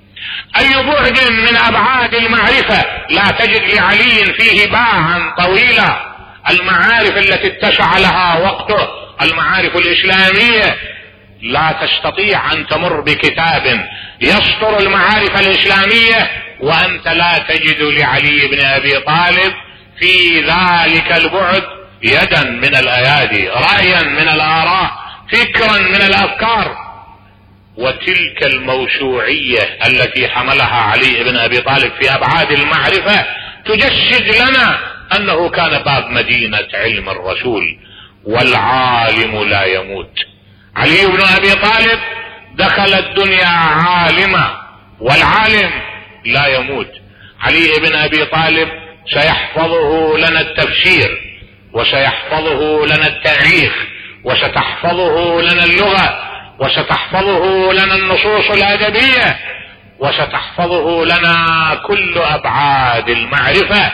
[SPEAKER 3] أي بعد من أبعاد المعرفة لا تجد لعلي فيه باعا طويلا. المعارف التي اتسع لها وقته، المعارف الإسلامية، لا تستطيع أن تمر بكتاب يسطر المعارف الإسلامية وأنت لا تجد لعلي بن أبي طالب في ذلك البعد يدا من الأيادي، رأيا من الآراء، فكرا من الأفكار. وتلك الموسوعية التي حملها علي بن أبي طالب في أبعاد المعرفة تجسد لنا أنه كان باب مدينة علم الرسول، والعالم لا يموت. علي بن أبي طالب دخل الدنيا عالما، والعالم لا يموت. علي بن أبي طالب سيحفظه لنا التفسير، وسيحفظه لنا التاريخ، وستحفظه لنا اللغة، وستحفظه لنا النصوص الأدبية، وستحفظه لنا كل أبعاد المعرفة.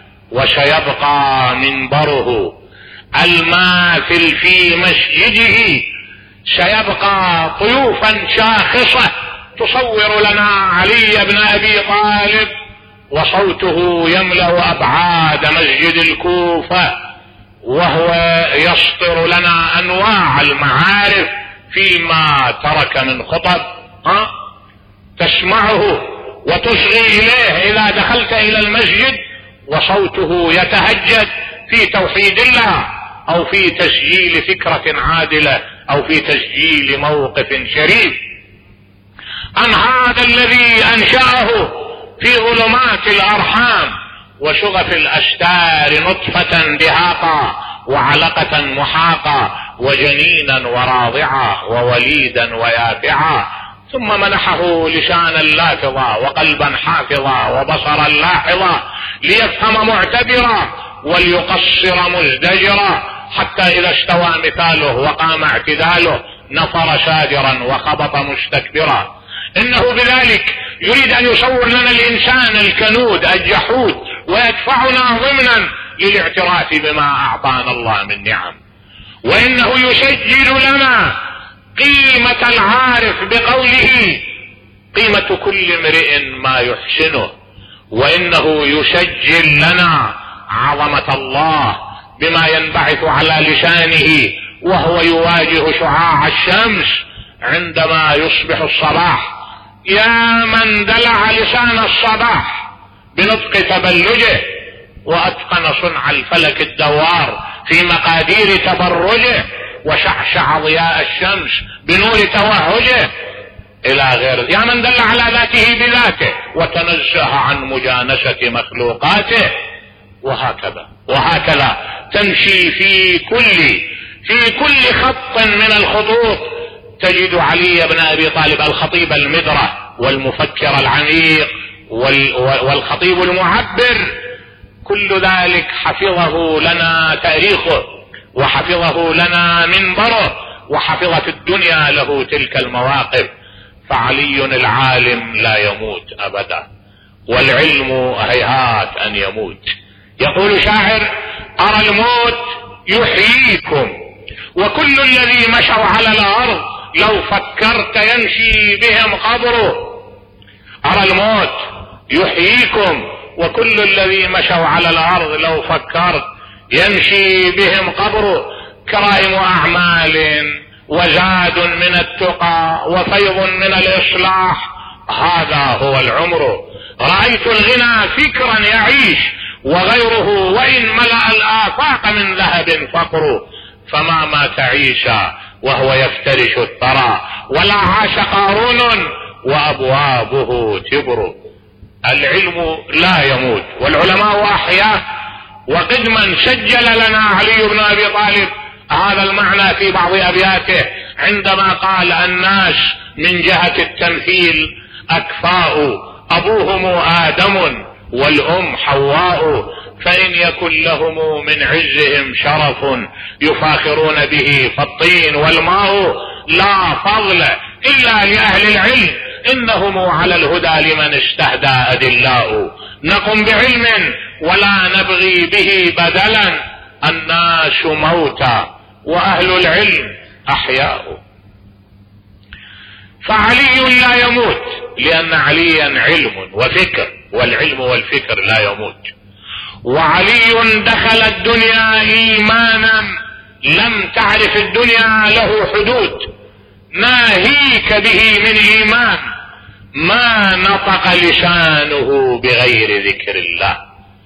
[SPEAKER 3] وسيبقى منبره الماثل في مسجده، سيبقى طيوفا شاخصة تصور لنا علي بن أبي طالب وصوته يملأ أبعاد مسجد الكوفة، وهو يسطر لنا أنواع المعارف فيما ترك من خطب تسمعه وتصغي إليه إذا دخلت إلى المسجد، وصوته يتهجد في توحيد الله أو في تسجيل فكرة عادلة أو في تسجيل موقف شريف. عن هذا الذي أنشأه في ظلمات الأرحام وشغف الأستار نطفة دهاقا وعلقة محاقا وجنينا وراضعا ووليدا ويافعا، ثم منحه لسانا لافظا وقلبا حافظا وبصرا لاحظا ليفهم معتبرا وليقصر مزدجرا، حتى إذا استوى مثاله وقام اعتداله نفر شاجرا وخبط مستكبرا. إنه بذلك يريد أن يصور لنا الإنسان الكنود الجحود ويدفعنا ضمنا للاعتراف بما أعطانا الله من نعم. وإنه يسجل لنا قيمة العارف بقوله: قيمة كل امرئ ما يحسنه. وإنه يسجل لنا عظمة الله بما ينبعث على لسانه وهو يواجه شعاع الشمس عندما يصبح الصباح. يا من دلع لسان الصباح بنطق تبلجه وأتقن صنع الفلك الدوار في مقادير تبرجه وشعشع ضياء الشمس بنور توهجه إلى غير، يا من دل على ذاته بذاته وتنزه عن مجانسة مخلوقاته. وهكذا تمشي في كل خط من الخطوط تجد علي بن أبي طالب الخطيب المدرة والمفكر العميق والخطيب المعبر، كل ذلك حفظه لنا تاريخه وحفظه لنا منبره وحفظت الدنيا له تلك المواقف. فعلي العالم لا يموت أبدا، والعلم هيهات أن يموت. يقول شاعر: أرى الموت يحييكم وكل الذي مشوا على الأرض لو فكرت يمشي بهم قبره. أرى الموت يحييكم وكل الذي مشوا على الأرض لو فكرت يمشي بهم قبره. كرائم أعمال وزاد من التقى وفيض من الإصلاح، هذا هو العمر. رأيت الغنى فكرا يعيش وغيره وإن ملأ الآفاق من ذهب فقر. فما مات عيسى وهو يفترش الثرى ولا عاش قارون وأبوابه تبر. العلم لا يموت والعلماء أحياء. وقدما سجل لنا علي بن أبي طالب هذا المعنى في بعض أبياته عندما قال: الناس من جهة التمثيل أكفاء، أبوهم آدم والأم حواء، فإن يكن لهم من عزهم شرف يفاخرون به فالطين والماء. لا فضل إلا لأهل العلم إنهم على الهدى لمن استهدى أدلاء. نقم بعلم ولا نبغي به بدلا، الناس موتى وأهل العلم أحياء. فعلي لا يموت لأن عليا علم وفكر، والعلم والفكر لا يموت. وعلي دخل الدنيا إيمانا لم تعرف الدنيا له حدود. ناهيك به من إيمان ما نطق لسانه بغير ذكر الله.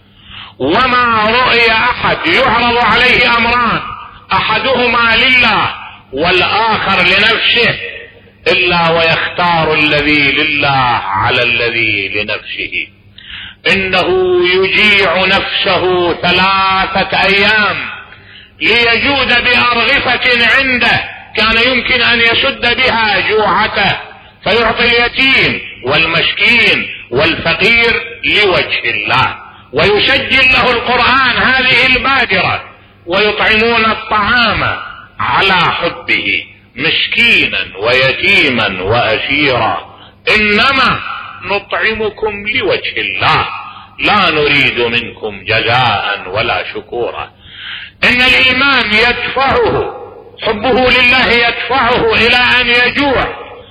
[SPEAKER 3] وما رؤي أحد يعرض عليه أمران، أحدهما لله والآخر لنفسه، إلا ويختار الذي لله على الذي لنفسه. إنه يجيع نفسه 3 أيام ليجود بأرغفة عنده كان يمكن أن يسد بها جوعته، فيعطي اليتيم والمسكين والفقير لوجه الله، ويسجل له القرآن هذه البادرة، ويطعمون الطعام على حبه مسكينا ويتيما وأسيرا. إنما نطعمكم لوجه الله لا نريد منكم جزاء ولا شكورا. إن الإيمان يدفعه، حبه لله يدفعه إلى أن يجوع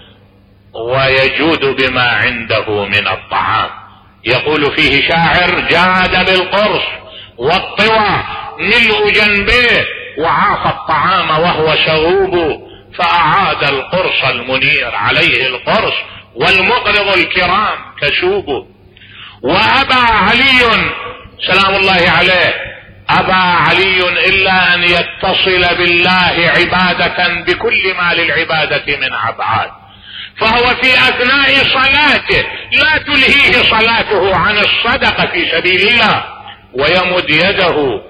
[SPEAKER 3] ويجود بما عنده من الطعام. يقول فيه شاعر: جاد بالقرص والطوى ملء جنبيه وعاف الطعام وهو شغوب، فأعاد القرص المنير عليه القرص والمقرض الكرام كشوب. وأبى علي سلام الله عليه، أبى علي إلا أن يتصل بالله عبادة بكل ما للعبادة من أبعاد. فهو في أثناء صلاته لا تلهيه صلاته عن الصدقة في سبيل الله، ويمد يده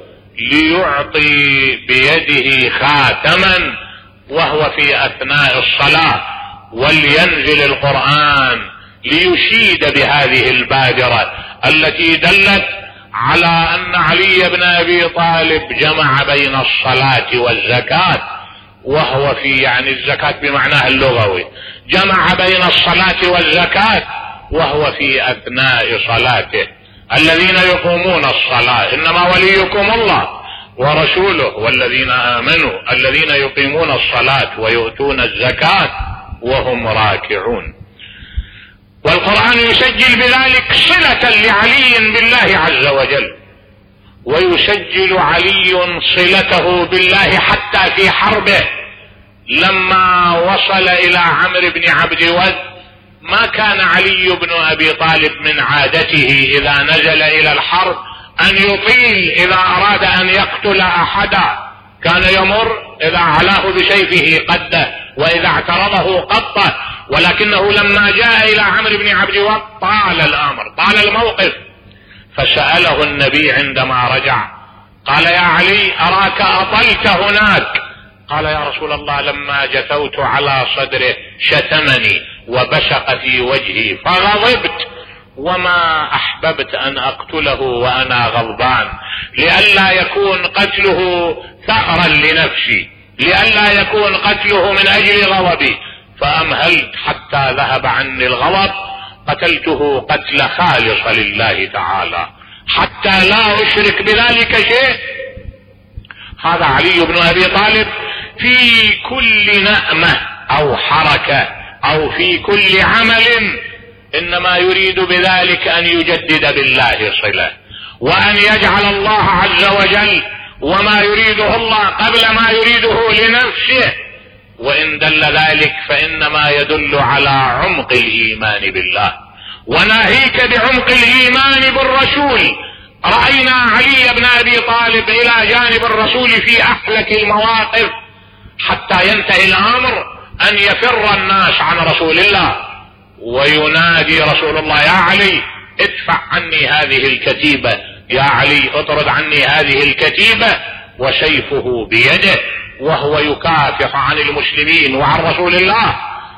[SPEAKER 3] ليعطي بيده خاتما وهو في أثناء الصلاة، ولينزل القرآن ليشيد بهذه البادرة التي دلت على أن علي بن أبي طالب جمع بين الصلاة والزكاة، وهو في الزكاة بمعناها اللغوي، جمع بين الصلاة والزكاة وهو في أثناء صلاته. الذين يقومون الصلاة إنما وليكم الله ورسوله والذين آمنوا الذين يقيمون الصلاة ويؤتون الزكاة وهم راكعون. والقرآن يسجل بذلك صلة لعلي بالله عز وجل، ويسجل علي صلته بالله حتى في حربه. لما وصل إلى عمرو بن عبد ود ما كان علي بن أبي طالب من عادته إذا نزل إلى الحرب أن يطيل إذا أراد أن يقتل أحدا، كان يمر إذا علاه بسيفه قده وإذا اعترضه قطه، ولكنه لما جاء إلى عمرو بن عبد ود طال الأمر، طال الموقف. فسأله النبي عندما رجع قال: يا علي أراك أطلت هناك قال يا رسول الله لما جثوت على صدره شتمني وبشق في وجهي فغضبت، وما أحببت أن أقتله وأنا غضبان، لئلا يكون قتله ثأرا لنفسي، لئلا يكون قتله من أجل غضبي، فأمهلت حتى ذهب عني الغضب، قتلته قتل خالص لله تعالى حتى لا أشرك بذلك شيء. هذا علي بن أبي طالب في كل نأمة أو حركة أو في كل عمل إنما يريد بذلك أن يجدد بالله صلة، وأن يجعل الله عز وجل وما يريده الله قبل ما يريده لنفسه، وإن دل ذلك فإنما يدل على عمق الإيمان بالله، وناهيك بعمق الإيمان بالرسول. رأينا علي بن أبي طالب إلى جانب الرسول في أحلك المواقف حتى ينتهي الأمر أن يفر الناس عن رسول الله، وينادي رسول الله يا علي ادفع عني هذه الكتيبة، يا علي اطرد عني هذه الكتيبة، وسيفه بيده وهو يكافح عن المسلمين وعن رسول الله،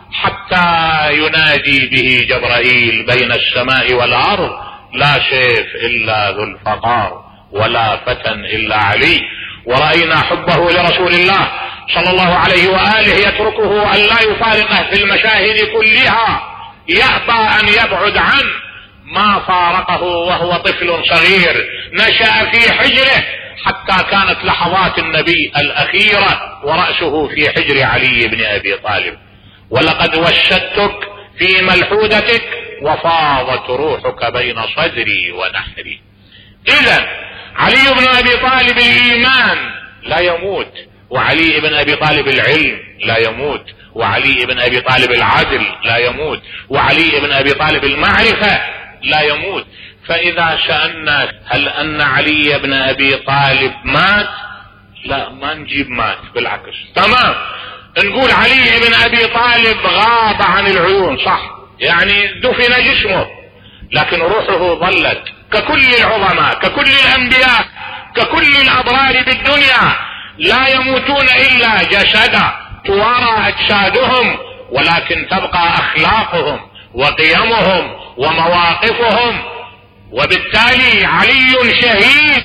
[SPEAKER 3] حتى ينادي به جبرائيل بين السماء والأرض لا سيف إلا ذو الفقار ولا فتى إلا علي. ورأينا حبه لرسول الله صلى الله عليه وآله يتركه أن لا يفارقه في المشاهد كلها، يأبى أن يبعد عنه، ما فارقه وهو طفل صغير نشأ في حجره حتى كانت لحظات النبي الأخيرة ورأسه في حجر علي بن أبي طالب. ولقد وشدتك في ملحودتك وفاضت روحك بين صدري ونحري. إذن علي بن أبي طالب الإيمان لا يموت، وعلي بن أبي طالب العلم لا يموت، وعلي بن أبي طالب العدل لا يموت، وعلي بن أبي طالب المعرفة لا يموت. فإذا سألنا هل أن علي بن أبي طالب مات؟ لا، ما نجيب مات، بالعكس تمام، نقول علي بن أبي طالب غاب عن العيون، صح، يعني دفن جسمه، لكن روحه ظلت ككل العظماء، ككل الأنبياء، ككل الأبرار بالدنيا، لا يموتون إلا جسدا توارى أجسادهم، ولكن تبقى أخلاقهم وقيمهم ومواقفهم. وبالتالي علي شهيد،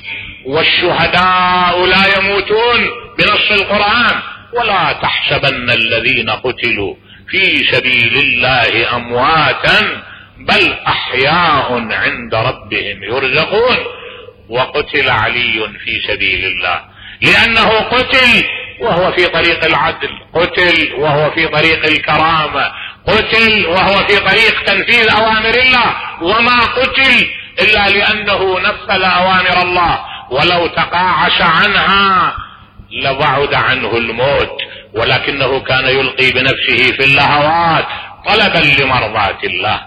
[SPEAKER 3] والشهداء لا يموتون بنص القرآن. ولا تحسبن الذين قتلوا في سبيل الله أمواتا بل أحياء عند ربهم يرزقون. وقتل علي في سبيل الله لأنه قتل وهو في طريق العدل، قتل وهو في طريق الكرامة، قتل وهو في طريق تنفيذ أوامر الله، وما قتل إلا لأنه نفذ أوامر الله، ولو تقاعس عنها لبعد عنه الموت، ولكنه كان يلقي بنفسه في اللهوات طلبا لمرضاة الله.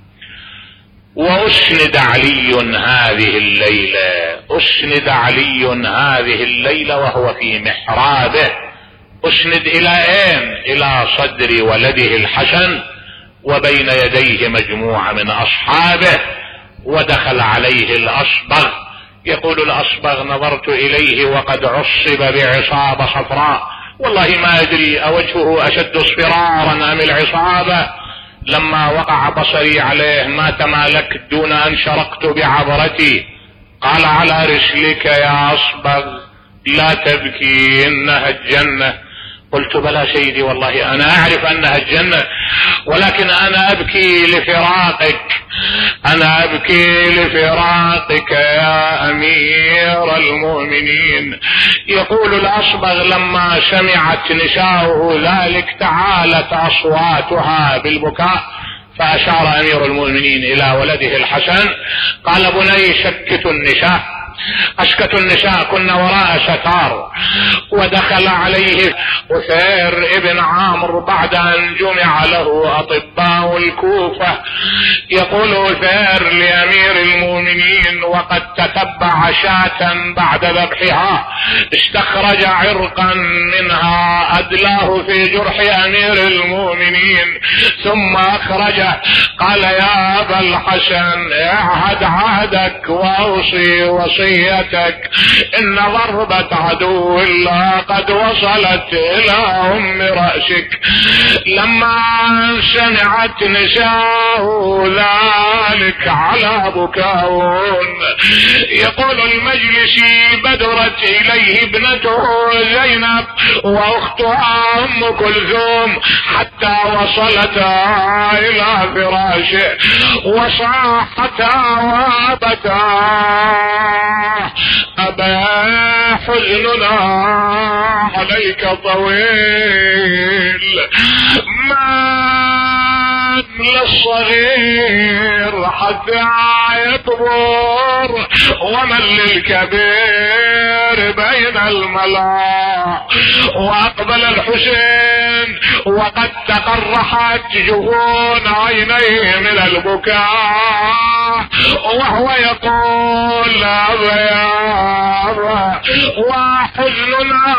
[SPEAKER 3] وأسند علي هذه الليلة، أسند علي هذه الليلة وهو في محرابه، أسند إلى أين؟ إلى صدر ولده الحسن، وبين يديه مجموعة من أصحابه، ودخل عليه الأصبغ. يقول الأصبغ نظرت إليه وقد عصب بعصابة صفراء، والله ما أدري أوجهه أشد اصفرارا أم العصابة. لما وقع بصري عليه ما تمالكت دون أن شرقت بعبرتي. قال على رسلك يا أصبغ لا تبكي إنها الجنة. قلت بلى سيدي، والله أنا أعرف أنها الجنة، ولكن أنا أبكي لفراقك، أنا أبكي لفراقك يا أمير المؤمنين. يقول الأصبغ لما سمعت نساؤه ذلك تعالت أصواتها بالبكاء، فأشار أمير المؤمنين إلى ولده الحسن قال بني سكتوا النساء، أسكتوا النساء كن وراء ستار. ودخل عليه أثير ابن عامر بعد أن جمع له أطباء الكوفة. يقول أثير لأمير المؤمنين وقد تتبع شاة بعد ذبحها، استخرج عرقا منها أدلاه في جرح أمير المؤمنين ثم أخرجه. قال يا أبا الحسن اعهد عهدك وأوصي وصيتك وصيتك، إن ضربة عدو الله قد وصلت إلى أم رأسك. لما سمعت نساء ذلك على بكاء. يقول المجلسي: بدرت إليه ابنته زينب وأختها أم كلثوم حتى وصلتا إلى فراشه وصاحتا وابتا: أبا حزننا عليك طويل، ما للصغير حتى يكبر ومن للكبير بين الملا. وأقبل الحسين وقد تقرحت جفون عينيه من البكاء وهو يقول: أبا وحزننا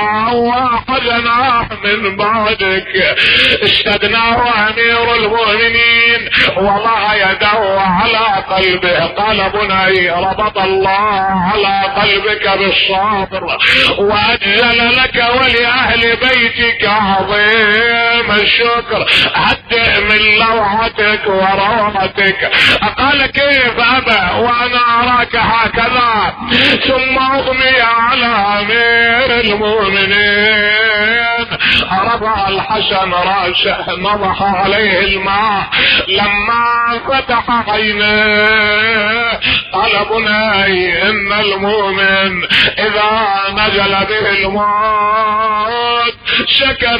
[SPEAKER 3] وحزنا من بعدك. استدناه أمير المؤمنين وضع يده على قلبه، قال: بني، ربط الله على قلبك بالصبر وأجزل لك ولأهل بيتك عظيم الشكر، هدئ من لوعتك وروعتك. قال: كيف أبا وأنا أراك هكذا؟ ثم أغمي على أمير المؤمنين، رفع الحسن رأسه، نضح عليه الماء، لما فتح عينيه قال: بني، إن المؤمن إذا نزل به الموت سكن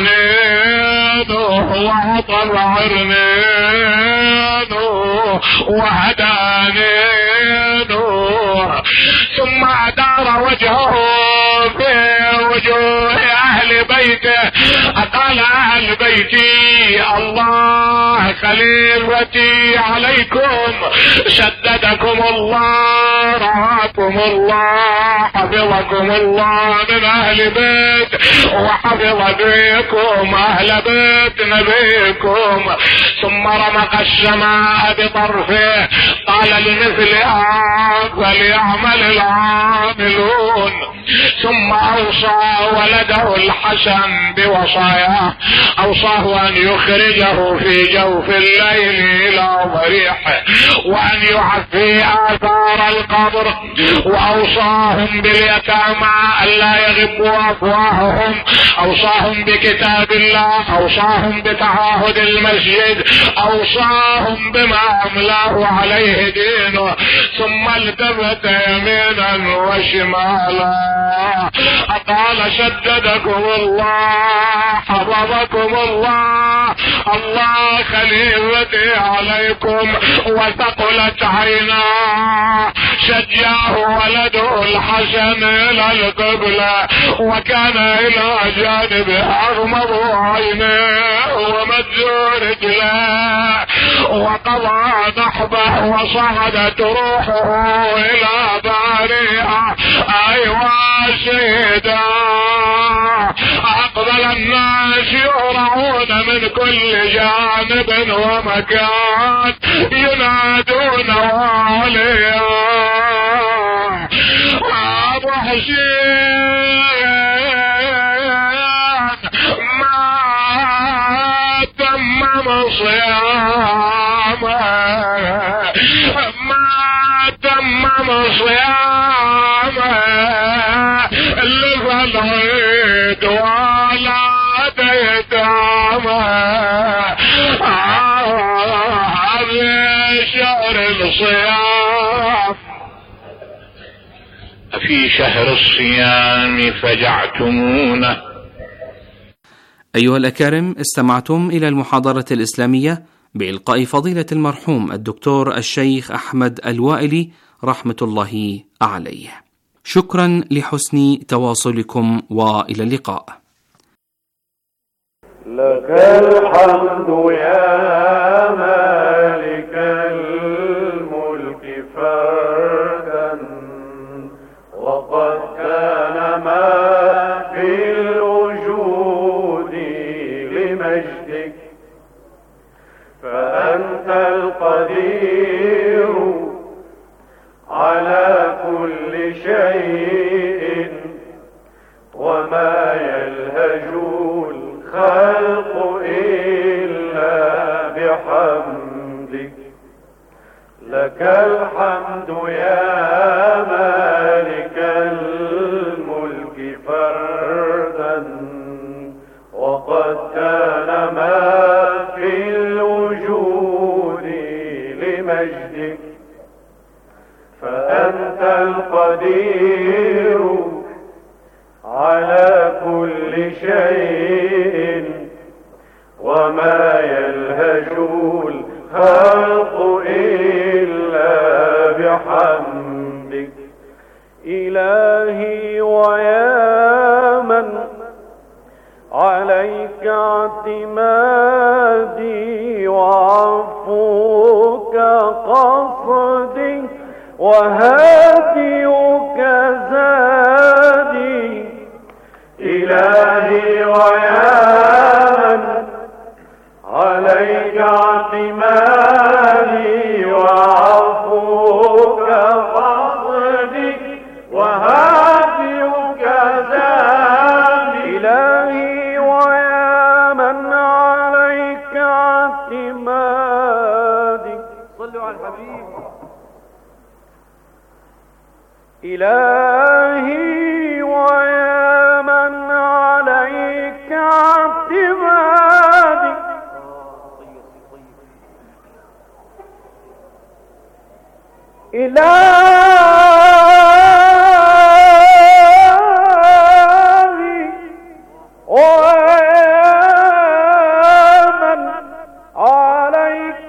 [SPEAKER 3] حنينه وعطر عرنينه وهدانينه. ثم أدار وجهه في وجوه أهل بيته، قال: أهل بيتي، الله خليفتي عليكم، سددكم الله، رعاكم الله، حفظكم الله من أهل بيت وحفظ بكم أهل بيت نبيكم. ثم رمق السماء بطرفه، قال: لمثلها فليعمل العاملون. ثم أوصى ولده الحسن بوصاياه، أوصاه أن يخرجه في جوف الليل إلى ضريحه وأن يعفي آثار القبر، وأوصاهم باليتامى ألا يغبوا أفواههم، أوصاهم بكتاب الله، أوصاهم بتعاهد المسجد، أوصاهم بما أملاه عليه دينه. ثم التفت يمينا وشمالا، قال: شددكم الله، حفظكم الله، الله خليفتي عليكم. وثقلت عيناه، شجاه ولده الحسن إلى القبلة، وكان إلى جانبه أغمض عينيه ومد رجله، وقضى نحبه وصعدت روحه إلى بارئة. أيوا سيدا، أقبل الناس يهرعون من كل جانب ومكان ينادون عليا: أبو حسين ما تمم صيامه، ما تمم صيامه لفالعيد ولا تيتامه. هذا شهر الصيام، في شهر الصيام فجعتمونه.
[SPEAKER 2] أيها الأكارم، استمعتم إلى المحاضرة الإسلامية بإلقاء فضيلة المرحوم الدكتور الشيخ أحمد الوائلي رحمة الله عليه. شكرا لحسن تواصلكم وإلى اللقاء.
[SPEAKER 4] لك الحمد يا مالك الملك فردا، وقد كان ما في الوجود لمجدك، فأنت القدير على كل بحمدك. لك الحمد يا مالك الملك فردا، وقد كان ما في الوجود لمجدك. فأنت القدير على كل شيء، وما يلهج الخلق إلا بحمدك. إلهي ويا من عليك اعتمادي، وعفوك قصدي، وهديك زادي. إلهي ويا من عليك اعتمادي، وعفوك قصدي، وهديك زادي. إلهي ويا من عليك اعتمادي. صلوا على الحبيب. إلهي ويا من عليك اعتمادي. إلهي ويا من عليك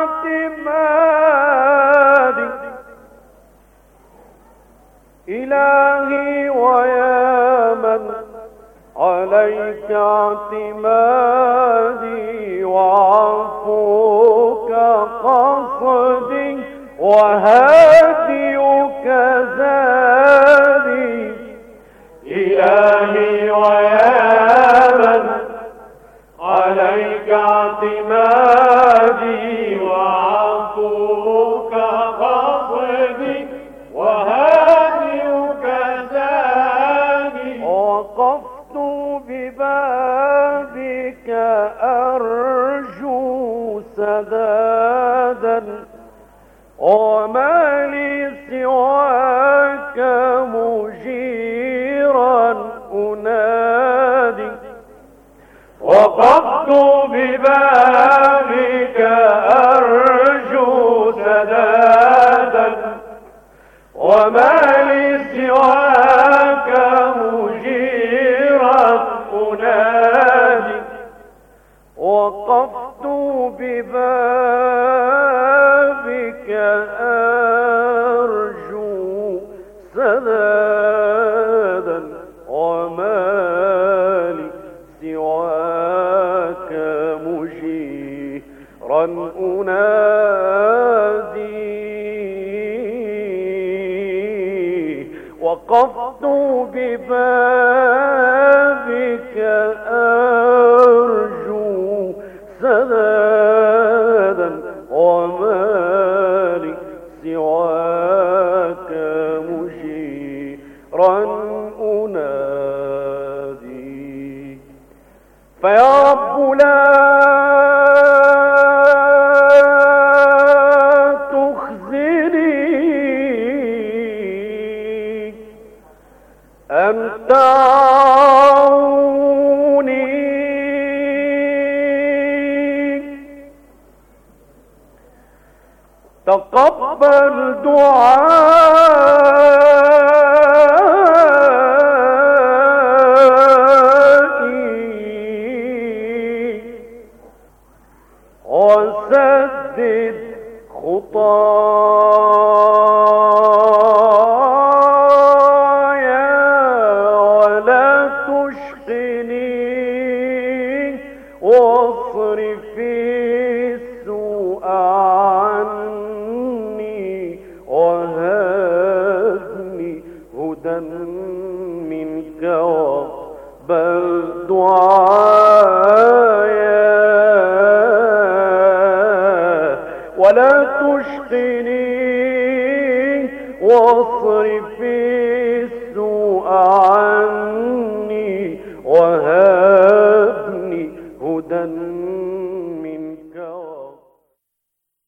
[SPEAKER 4] اعتمادي. إلهي ويا من عليك اعتمادي، وعفوك قصدي، وهديك زادي. إلهي ويا من عليك اعتمادي، وعفوك قصدي، وهديك زادي. وقفت ببابك أرجو سدادا، وما لي سواك مجيرا أنادي. وقفت ببابك أرجو سدادا، وما لي سواك مجيرا أنادي. وقفت ببابك أرجو سدادا، وما لي سواك مجيرا أنادي. وقفت ببابك أرجو سدادا، وما لي سواك مجيرا أنادي. فيا رب لا تخزني، أنت عوني. تقبل دعائي، وسدد خطايا، ولا تشقني، واصرف السوء عني، وهبني هدى منك، واقبل دعايا، ولا تشقني، واصرف السوء عني.